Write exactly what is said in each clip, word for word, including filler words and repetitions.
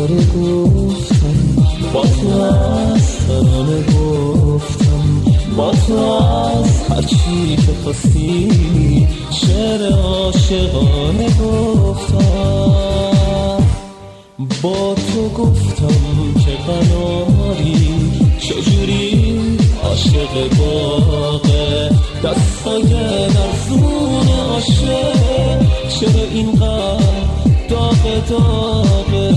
ستاره گفتم، با تو از ترانه گفتم، با تو از هرچی که خواستی شعر عاشقانه گفتم. با تو گفتم که قناری چجوری عاشق باغه، دستای لرزون عاشق چرا اینقدر داغ داغه.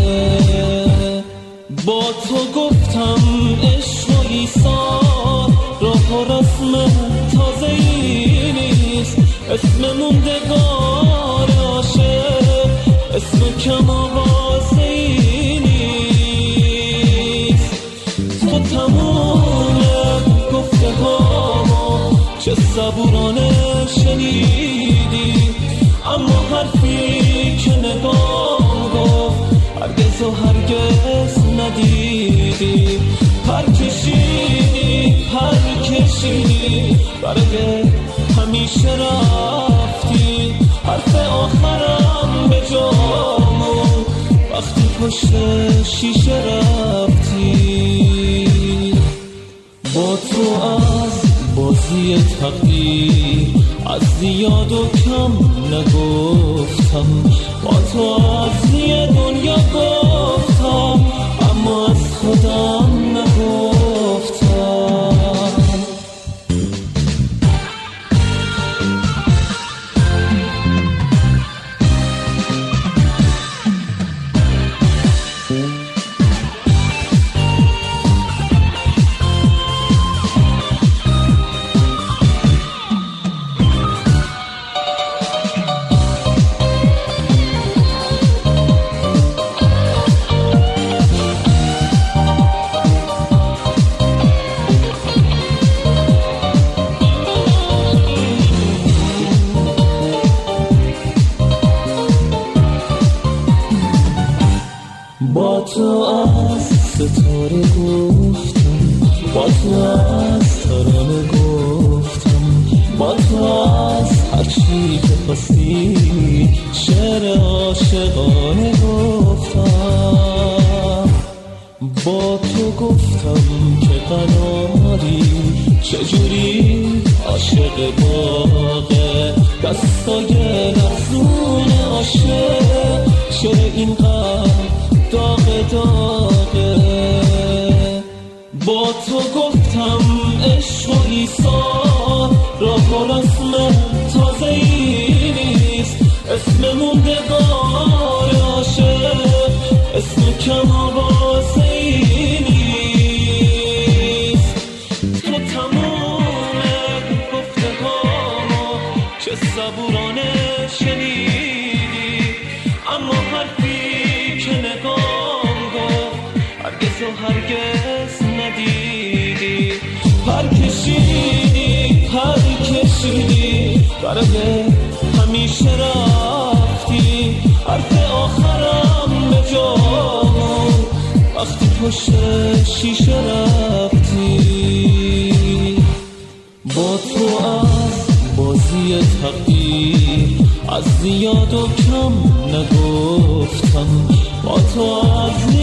با تو گفتم عشق و ایثار راه و رسم تازه ای نیست، اسم موندگار عاشق اسم کم آوازه ای نیست. تو تموم گفته هامو چه صبورانه شنیدی، اما حرفی که نگام گفت هرگز و هرگز ندیدی. پر کشیدی پر کشیدی برای همیشه رفتی، حرف آخرم به جامون وقتی پشت شیشه رفتی. با تو از بازی تقدیر از زیاد و کم نگفتم، با تو از یه دنیا گفتم اما از خودم نگفتم. با تو از ستاره گفتم، با تو از ترانه گفتم، با تو از هرچی که خواستی شعر عاشقانه گفتم. با تو گفتم که قناری چجوری عاشق باغه، دستای لرزون عاشق چرا اینقدر داغ داغه. با تو گفتم عشق و ایثار راه و رسم تازه ای نیست، اسم موندگار عاشق اسم کم آوازه ای نیست. تو تموم گفته هامو چه صبورانه شنیدی، اما حرفی که نگام گفت هرگز و هرگز ندیدی. پر کشیدی پر کشیدی برای همیشه رفتی، حرف آخرم به جامون وقتی پشت شیشه رفتی. با تو از بازی تقدیر از زیاد و کم نگفتم، با تو از